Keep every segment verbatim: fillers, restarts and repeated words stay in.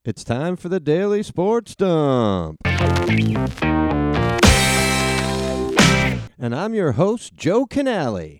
It's time for the Daily Sports Dump. And I'm your host, Joe Canale.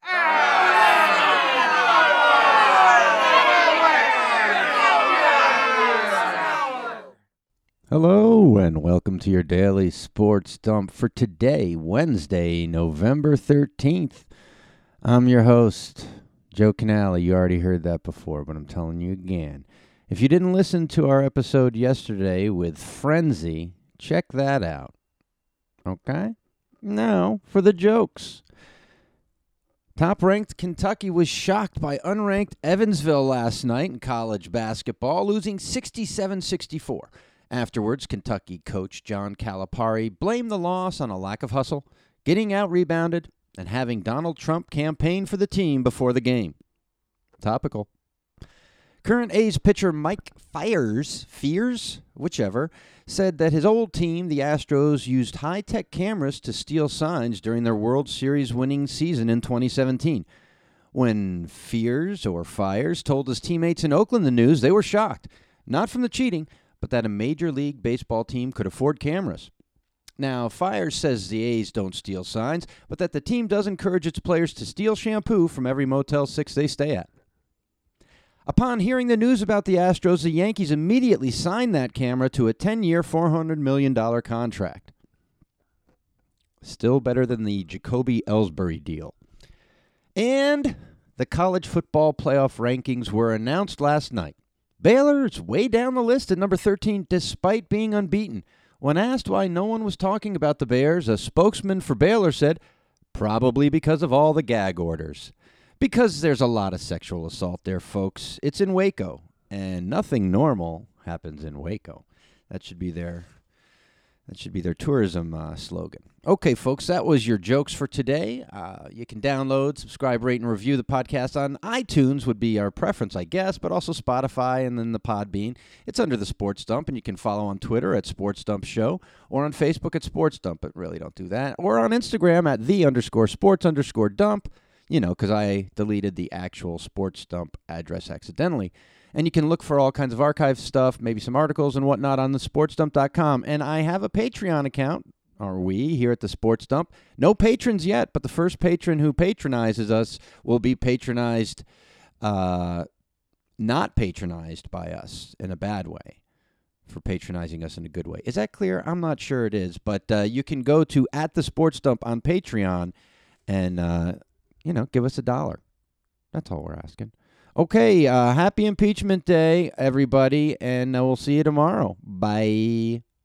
Hello, and welcome to your Daily Sports Dump for today, Wednesday, November thirteenth. I'm your host, Joe Canale. You already heard that before, but I'm telling you again. If you didn't listen to our episode yesterday with Frenzy, check that out. Okay? Now, for the jokes. Top-ranked Kentucky was shocked by unranked Evansville last night in college basketball, losing sixty-seven sixty-four. Afterwards, Kentucky coach John Calipari blamed the loss on a lack of hustle, getting out-rebounded, and having Donald Trump campaign for the team before the game. Topical. Current A's pitcher Mike Fiers, Fears, whichever, said that his old team, the Astros, used high-tech cameras to steal signs during their World Series winning season in twenty seventeen. When Fears, or Fiers, told his teammates in Oakland the news, they were shocked, not from the cheating, but that a Major League Baseball team could afford cameras. Now, Fiers says the A's don't steal signs, but that the team does encourage its players to steal shampoo from every Motel six they stay at. Upon hearing the news about the Astros, the Yankees immediately signed that camera to a ten-year, four hundred million dollars contract. Still better than the Jacoby Ellsbury deal. And the college football playoff rankings were announced last night. Baylor is way down the list at number thirteen despite being unbeaten. When asked why no one was talking about the Bears, a spokesman for Baylor said, probably because of all the gag orders. Because there's a lot of sexual assault there, folks. It's in Waco, and nothing normal happens in Waco. That should be their, that should be their tourism uh, slogan. Okay, folks, that was your jokes for today. Uh, you can download, subscribe, rate, and review the podcast on iTunes would be our preference, I guess, but also Spotify and then the Podbean. It's under the Sports Dump, and you can follow on Twitter at Sports Dump Show or on Facebook at Sports Dump, but really don't do that. Or on Instagram at the underscore sports underscore dump. You know, because I deleted the actual Sports Dump address accidentally. And you can look for all kinds of archive stuff, maybe some articles and whatnot on the sports dump dot com. And I have a Patreon account, or we, here at the Sports Dump. No patrons yet, but the first patron who patronizes us will be patronized, uh, not patronized by us in a bad way, for patronizing us in a good way. Is that clear? I'm not sure it is. But uh, you can go to at the Sports Dump on Patreon and... Uh, You know, give us a dollar. That's all we're asking. Okay, uh, happy Impeachment Day, everybody, and uh, we'll see you tomorrow. Bye.